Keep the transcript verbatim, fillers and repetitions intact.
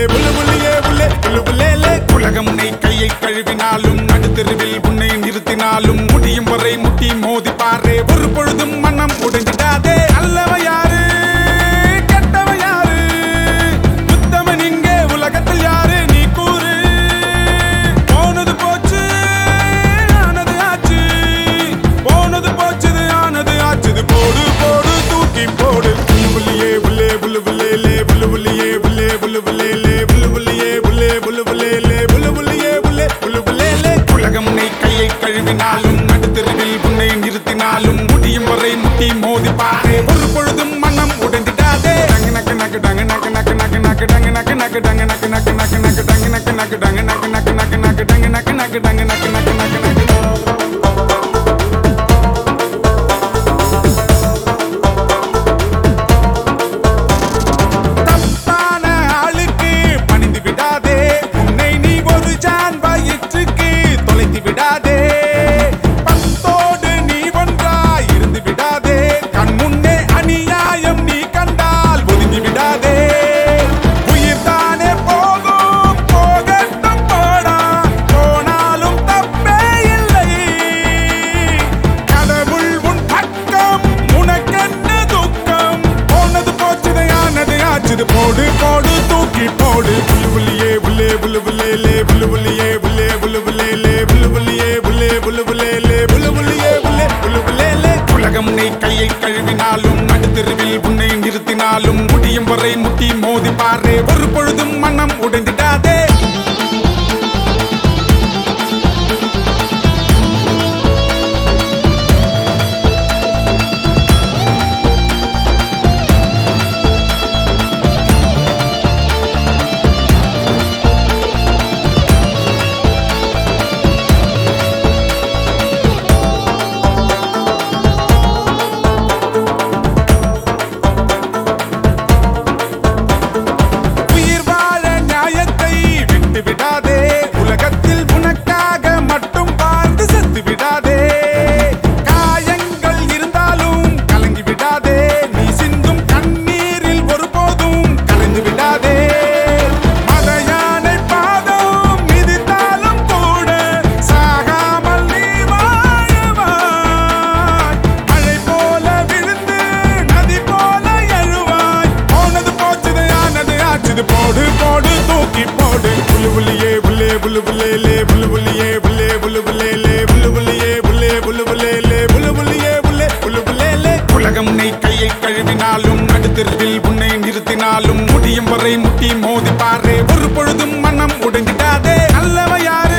புல்லு புள்ளியே புல்லே புல்லு புல்லேலே உலகம் உன்னை கையை கழுவினாலும் நடுத்தெருவில் உன்னை நிறுத்தினாலும் முடியும் வரை முட்டி மோதி பாரு ஒரு பொழுதும் மனம் உடைஞ்சிடாதே அல்லவ யாரு கெட்டவ யாரு உத்தமன் இங்கே உலகத்தில் யாரு நீ கூறு போனது போச்சு ஆனது ஆச்சு போனது போச்சுது ஆனது ஆச்சுது போடு போடு தூக்கி போடு புல்லியே புல்லே புல்லு புல்லேலே புல்லு புல்லியே புல்லே புல்லு புல்லேலே புல்லு புல்லியே புல்லே புல்லு புல்லேலே புல்லு புல்லியே புல்லே புல்லு புல்லேலே உலகம் உன்னை கையை கழுவினாலும் நடுத்தெருவில் உன்னை நிறுத்தினாலும் முடியும் வரை முட்டி மோதி பாரு ஒரு பொழுதும் மனம் உடைந்திடாதே டங்கு நக்கு நக்கு டங்கு நக்கு நக்கு நக்கு நக்கு டங்கு நக்கு நக்கு டங்கு நக்கு நக்கு நக்கு நக்கு டங்கு நக்கு நக்கு டங்கு நக்கு நக்கு நக்கு நக்கு டங்கு நக்கு நக்கு டங்கு நக்கு நக்கு நக்கு நக்கு போடு போடு தூக்கி போடு புல்லு புல்லியே புல்லே புல்லு புல்லேலே புல்லு புல்லியே புல்லே புல்லு புல்லேலே புல்லு புல்லியே புல்லே புல்லு புல்லேலே புல்லு புல்லியே புல்லே புல்லு புல்லேலே உலகம் உன்னை கையை கழுவினாலும் நடுத்தெருவில் உன்னை நிறுத்தினாலும் முடியும் வரை முட்டி மோதி பாரு ஒரு பொழுதும் மனம் உடைந்திடாதே போடு போடு தூக்கி போடு புல்லு புல்லியே புல்லே புல்லு புல்லேலே புல்லு புல்லியே புல்லே புல்லு புல்லேலே புல்லு புல்லியே புல்லே புல்லு புல்லேலே புல்லு புல்லியே புல்லே புல்லு புல்லேலே உலகம் உன்னை கையை கழுவினாலும் நடுத்தெருவில் உன்னை நிறுத்தினாலும் முடியும் வரை முட்டி மோதி பாரு ஒரு பொழுதும் மனம் உடைந்திடாதே அல்லவ யாரு